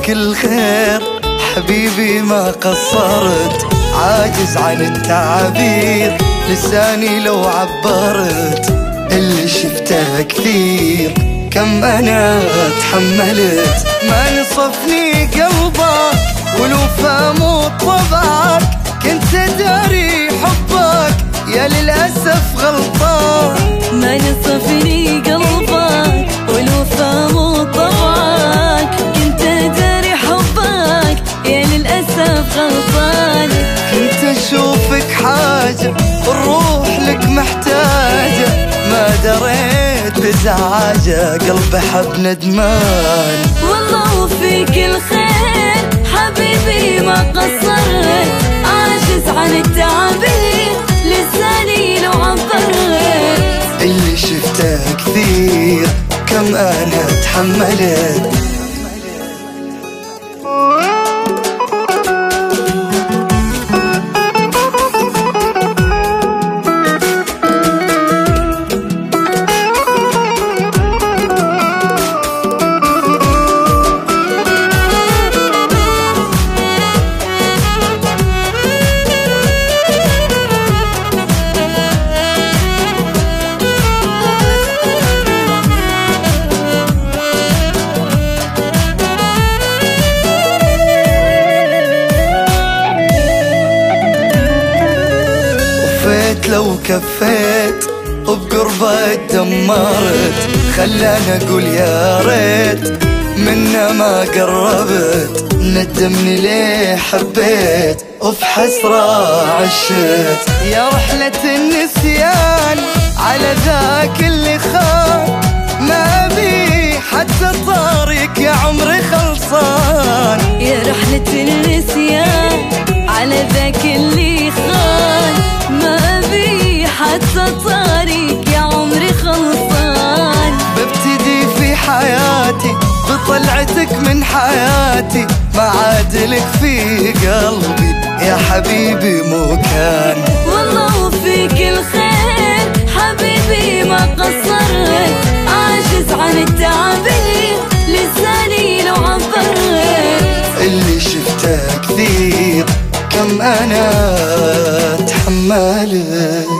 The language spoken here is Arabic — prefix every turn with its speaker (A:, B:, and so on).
A: فيك الخير حبيبي ما قصرت، عاجز عن التعابير لساني لو عبرت. اللي شفته كثير كم أنا تحملت، ما نصفني قلبك والوفا مو طبعك، كنت داري حبك يا للأسف غلطان.
B: ما نصفني قلبك والوفا مو طبعك، كنت داري حبك يا للأسف غلطان.
A: كنت أشوفك حاجة والروح لك محتاجة، ما دريت بزعاجة قلبي حب ندمان.
B: والله فيك الخير حبيبي ما قصرت، عاجز عن التعابير لساني لو عبرت.
A: اللي شفته كثير كم أنا تحملت. لو كفيت وبقربه دمرت، خلاني اقول يا ريت منا ما قربت. ندمني ليه حبيت وفي حسرة عشت، يا رحلة النسيان على ذاك اللي خان، ما بي حتى طارق يا عمري خلصان.
B: يا رحلة النسيان على ذاك اللي خان، ما بي حتى طارق يا عمري خلصان.
A: ببتدي في حياتي بطلعتك من حياتي، ما عادلك في قلبي يا حبيبي مو كان.
B: والله فيك الخير حبيبي ما قصرت، عاجز عن التعابير لساني لو عبرت.
A: اللي شفته كثير كم أنا تحملت.